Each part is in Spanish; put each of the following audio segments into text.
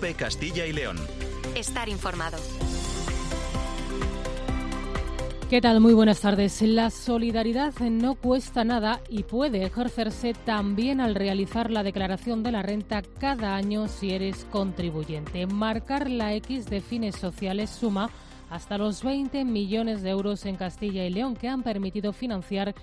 COPE Castilla y León. Estar informado. ¿Qué tal? Muy buenas tardes. La solidaridad no cuesta nada y puede ejercerse también al realizar la declaración de la renta cada año si eres contribuyente. Marcar la X de fines sociales suma hasta los 20 millones de euros en Castilla y León, que han permitido financiar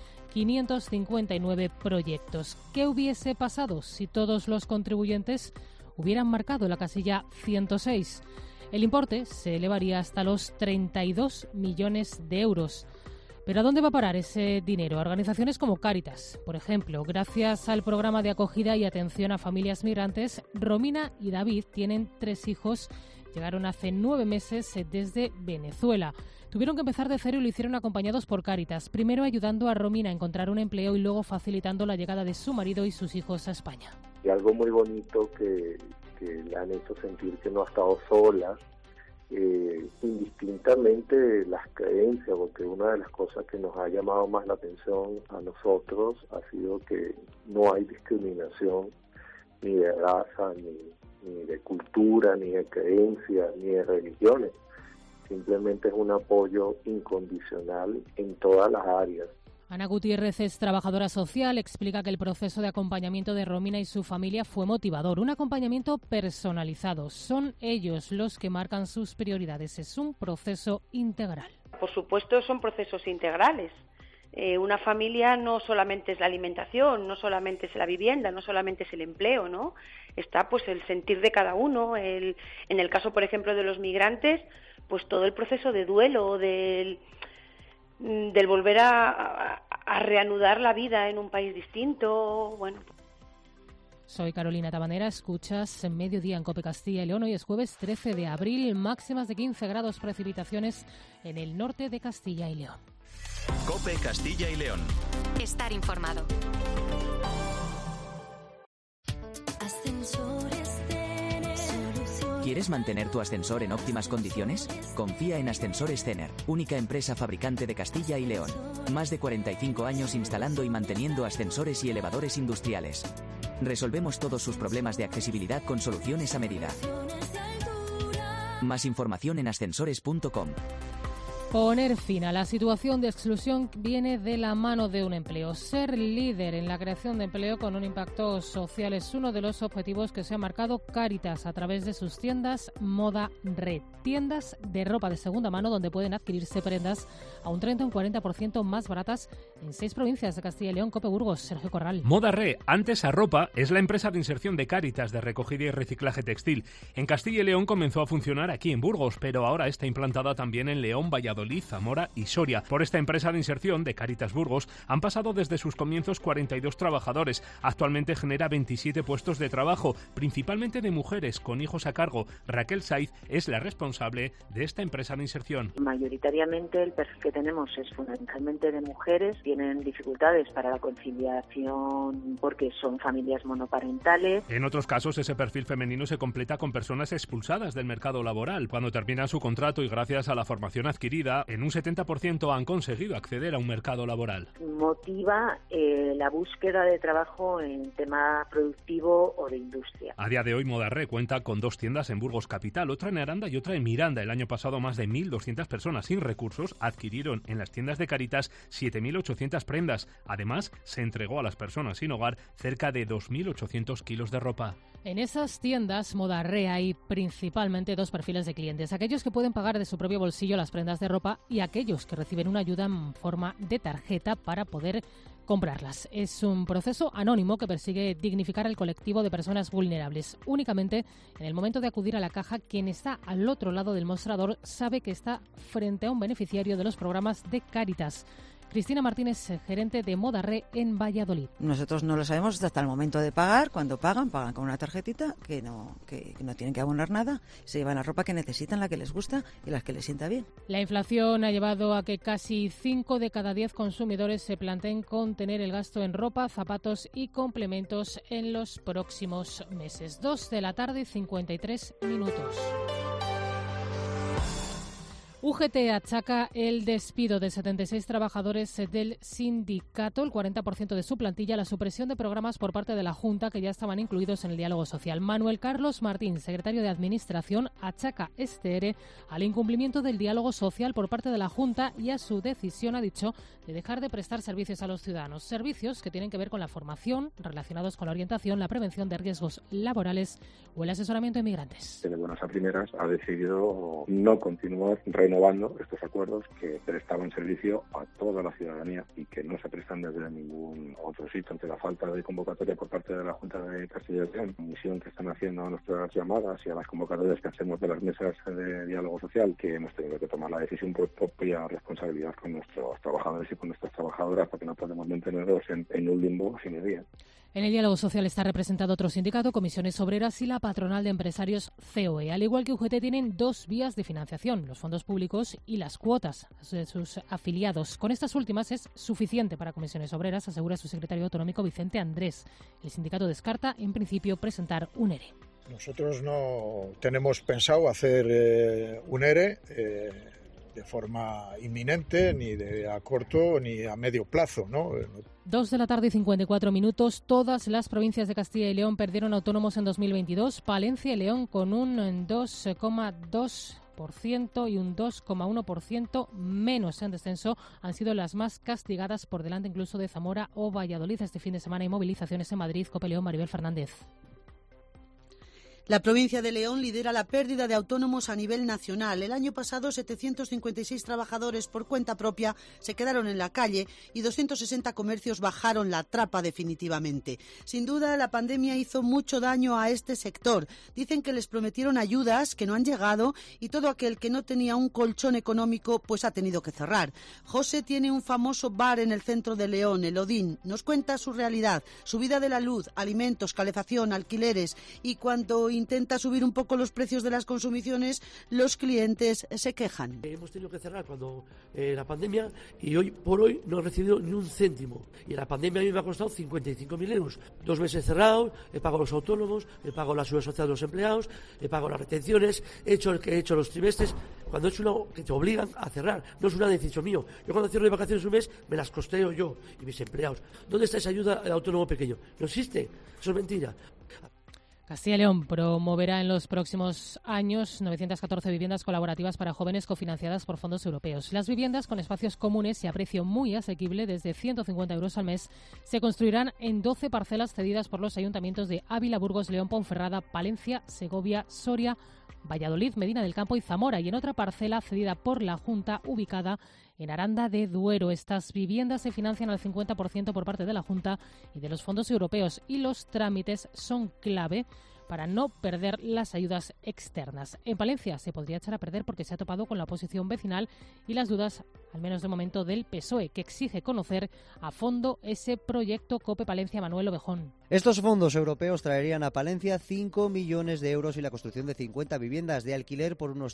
559 proyectos. ¿Qué hubiese pasado si todos los contribuyentes hubieran marcado la casilla 106? El importe se elevaría hasta los 32 millones de euros. ¿Pero a dónde va a parar ese dinero? A organizaciones como Cáritas, por ejemplo. Gracias al programa de acogida y atención a familias migrantes, Romina y David tienen 3 hijos. Llegaron hace 9 meses desde Venezuela. Tuvieron que empezar de cero y lo hicieron acompañados por Cáritas, primero ayudando a Romina a encontrar un empleo y luego facilitando la llegada de su marido y sus hijos a España. Y algo muy bonito que le han hecho sentir que no ha estado sola, indistintamente de las creencias, porque una de las cosas que nos ha llamado más la atención a nosotros ha sido que no hay discriminación ni de raza, ni de cultura, ni de creencias, ni de religiones. Simplemente es un apoyo incondicional en todas las áreas. Ana Gutiérrez es trabajadora social, explica que el proceso de acompañamiento de Romina y su familia fue motivador, un acompañamiento personalizado. Son ellos los que marcan sus prioridades, es un proceso integral. Por supuesto, son procesos integrales. Una familia no solamente es la alimentación, no solamente es la vivienda, no solamente es el empleo, ¿no? Está pues el sentir de cada uno, en el caso, por ejemplo, de los migrantes, pues todo el proceso de duelo, del volver a reanudar la vida en un país distinto, bueno. Soy Carolina Tabanera, escuchas en Mediodía en COPE Castilla y León. Hoy es jueves 13 de abril, máximas de 15 grados, precipitaciones en el norte de Castilla y León. COPE Castilla y León. Estar informado. ¿Quieres mantener tu ascensor en óptimas condiciones? Confía en Ascensores Cener, única empresa fabricante de Castilla y León. Más de 45 años instalando y manteniendo ascensores y elevadores industriales. Resolvemos todos sus problemas de accesibilidad con soluciones a medida. Más información en ascensores.com. Poner fin a la situación de exclusión viene de la mano de un empleo. Ser líder en la creación de empleo con un impacto social es uno de los objetivos que se ha marcado Cáritas a través de sus tiendas Moda Red. Tiendas de ropa de segunda mano donde pueden adquirirse prendas a un 30 o un 40% más baratas en 6 provincias de Castilla y León. COPE Burgos, Sergio Corral. Moda Red, antes Arropa, es la empresa de inserción de Cáritas de recogida y reciclaje textil. En Castilla y León comenzó a funcionar aquí en Burgos, pero ahora está implantada también en León, Valladolid, Zamora y Soria. Por esta empresa de inserción de Cáritas Burgos han pasado desde sus comienzos 42 trabajadores. Actualmente genera 27 puestos de trabajo, principalmente de mujeres con hijos a cargo. Raquel Saiz es la responsable de esta empresa de inserción. Mayoritariamente el perfil que tenemos es fundamentalmente de mujeres. Tienen dificultades para la conciliación porque son familias monoparentales. En otros casos ese perfil femenino se completa con personas expulsadas del mercado laboral. Cuando terminan su contrato y gracias a la formación adquirida, en un 70% han conseguido acceder a un mercado laboral. Motiva la búsqueda de trabajo en tema productivo o de industria. A día de hoy Moda Red cuenta con 2 tiendas en Burgos Capital, otra en Aranda y otra en Miranda. El año pasado más de 1.200 personas sin recursos adquirieron en las tiendas de Cáritas 7.800 prendas. Además, se entregó a las personas sin hogar cerca de 2.800 kilos de ropa. En esas tiendas Moda Red hay principalmente 2 perfiles de clientes. Aquellos que pueden pagar de su propio bolsillo las prendas de ropa y aquellos que reciben una ayuda en forma de tarjeta para poder comprarlas. Es un proceso anónimo que persigue dignificar al colectivo de personas vulnerables. Únicamente en el momento de acudir a la caja, quien está al otro lado del mostrador sabe que está frente a un beneficiario de los programas de Cáritas. Cristina Martínez, gerente de Moda Red en Valladolid. Nosotros no lo sabemos hasta el momento de pagar. Cuando pagan con una tarjetita que no tienen que abonar nada. Se llevan la ropa que necesitan, la que les gusta y la que les sienta bien. La inflación ha llevado a que casi 5 de cada 10 consumidores se planteen contener el gasto en ropa, zapatos y complementos en los próximos meses. 2 de la tarde, 53 minutos. UGT achaca el despido de 76 trabajadores del sindicato, el 40% de su plantilla, a la supresión de programas por parte de la Junta que ya estaban incluidos en el diálogo social. Manuel Carlos Martín, secretario de Administración, achaca este ERE al incumplimiento del diálogo social por parte de la Junta y a su decisión, ha dicho, de dejar de prestar servicios a los ciudadanos. Servicios que tienen que ver con la formación, relacionados con la orientación, la prevención de riesgos laborales o el asesoramiento a inmigrantes. De buenas a primeras ha decidido no continuar renovando estos acuerdos que prestaban servicio a toda la ciudadanía y que no se prestan desde ningún otro sitio ante la falta de convocatoria por parte de la Junta de Castilla y León, misión que están haciendo a nuestras llamadas y a las convocatorias que hacemos de las mesas de diálogo social, que hemos tenido que tomar la decisión por propia responsabilidad con nuestros trabajadores y con nuestras trabajadoras, porque no podemos mantenerlos en un limbo sin idea. En el diálogo social está representado otro sindicato, Comisiones Obreras y la patronal de empresarios COE. Al igual que UGT, tienen dos vías de financiación, los fondos públicos y las cuotas de sus afiliados. Con estas últimas es suficiente para Comisiones Obreras, asegura su secretario autonómico Vicente Andrés. El sindicato descarta, en principio, presentar un ERE. Nosotros no tenemos pensado hacer un ERE de forma inminente, ni a corto ni a medio plazo, ¿no? 2:54 p.m. Todas las provincias de Castilla y León perdieron autónomos en 2022. Palencia y León con un 2,2% y un 2,1% menos en descenso han sido las más castigadas, por delante incluso de Zamora o Valladolid. Este fin de semana hay movilizaciones en Madrid. COPE León, Maribel Fernández. La provincia de León lidera la pérdida de autónomos a nivel nacional. El año pasado, 756 trabajadores por cuenta propia se quedaron en la calle y 260 comercios bajaron la trapa definitivamente. Sin duda, la pandemia hizo mucho daño a este sector. Dicen que les prometieron ayudas que no han llegado y todo aquel que no tenía un colchón económico pues ha tenido que cerrar. José tiene un famoso bar en el centro de León, el Odín. Nos cuenta su realidad, subida de la luz, alimentos, calefacción, alquileres, y cuando intenta subir un poco los precios de las consumiciones, los clientes se quejan. Hemos tenido que cerrar cuando la pandemia y hoy por hoy no he recibido ni un céntimo. Y la pandemia a mí me ha costado 55.000 euros. 2 meses cerrados, he pagado los autónomos, he pagado la seguridad social de los empleados, he pagado las retenciones, he hecho los trimestres. Cuando es uno que te obligan a cerrar, no es una decisión mío. Yo cuando cierro de vacaciones un mes, me las costeo yo y mis empleados. ¿Dónde está esa ayuda al autónomo pequeño? No existe, eso es mentira. Castilla y León promoverá en los próximos años 914 viviendas colaborativas para jóvenes cofinanciadas por fondos europeos. Las viviendas con espacios comunes y a precio muy asequible, desde 150 euros al mes, se construirán en 12 parcelas cedidas por los ayuntamientos de Ávila, Burgos, León, Ponferrada, Palencia, Segovia, Soria, Valladolid, Medina del Campo y Zamora, y en otra parcela cedida por la Junta ubicada en Aranda de Duero. Estas viviendas se financian al 50% por parte de la Junta y de los fondos europeos, y los trámites son clave para no perder las ayudas externas. En Palencia se podría echar a perder porque se ha topado con la oposición vecinal y las dudas, al menos de momento, del PSOE, que exige conocer a fondo ese proyecto. COPE Palencia, Manuel Ovejón. Estos fondos europeos traerían a Palencia 5 millones de euros y la construcción de 50 viviendas de alquiler por unos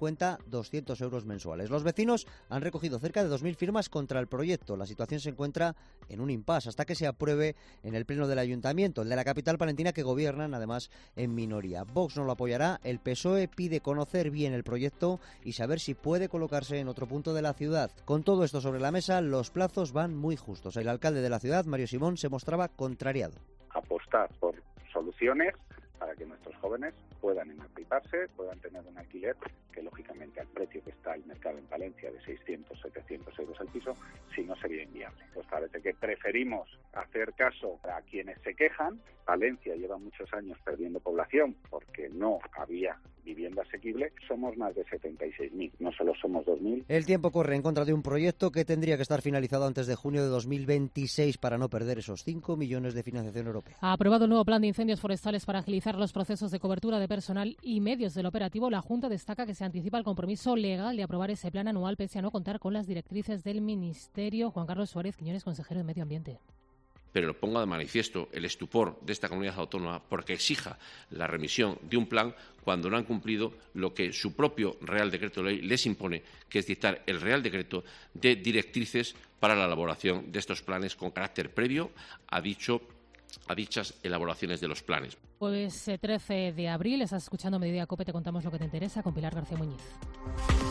150-200 euros mensuales. Los vecinos han recogido cerca de 2.000 firmas contra el proyecto. La situación se encuentra en un impasse hasta que se apruebe en el pleno del ayuntamiento, el de la capital palentina, que gobiernan además en minoría. Vox no lo apoyará. El PSOE pide conocer bien el proyecto y saber si puede colocarse en otro punto de la ciudad. Con todo esto sobre la mesa, los plazos van muy justos. El alcalde de la ciudad, Mario Simón, se mostraba contrariado. Apostar por soluciones para que nuestros jóvenes puedan emanciparse, puedan tener un alquiler que, lógicamente, al precio que está el mercado en Palencia de 600, 700 euros al piso, si no sería inviable. Pues parece que preferimos hacer caso a quienes se quejan. Palencia lleva muchos años perdiendo población porque no había vivienda asequible. Somos más de 76.000, no solo somos 2.000. El tiempo corre en contra de un proyecto que tendría que estar finalizado antes de junio de 2026 para no perder esos 5 millones de financiación europea. Ha aprobado el nuevo plan de incendios forestales para agilizar los procesos de cobertura de personal y medios del operativo. La Junta destaca que se anticipa el compromiso legal de aprobar ese plan anual pese a no contar con las directrices del Ministerio. Juan Carlos Suárez Quiñones, consejero de Medio Ambiente. Pero lo ponga de manifiesto el estupor de esta comunidad autónoma porque exija la remisión de un plan cuando no han cumplido lo que su propio Real Decreto de Ley les impone, que es dictar el Real Decreto de directrices para la elaboración de estos planes con carácter previo a dichas elaboraciones de los planes. Jueves 13 de abril, estás escuchando Mediodía COPE, te contamos lo que te interesa con Pilar García Muñiz.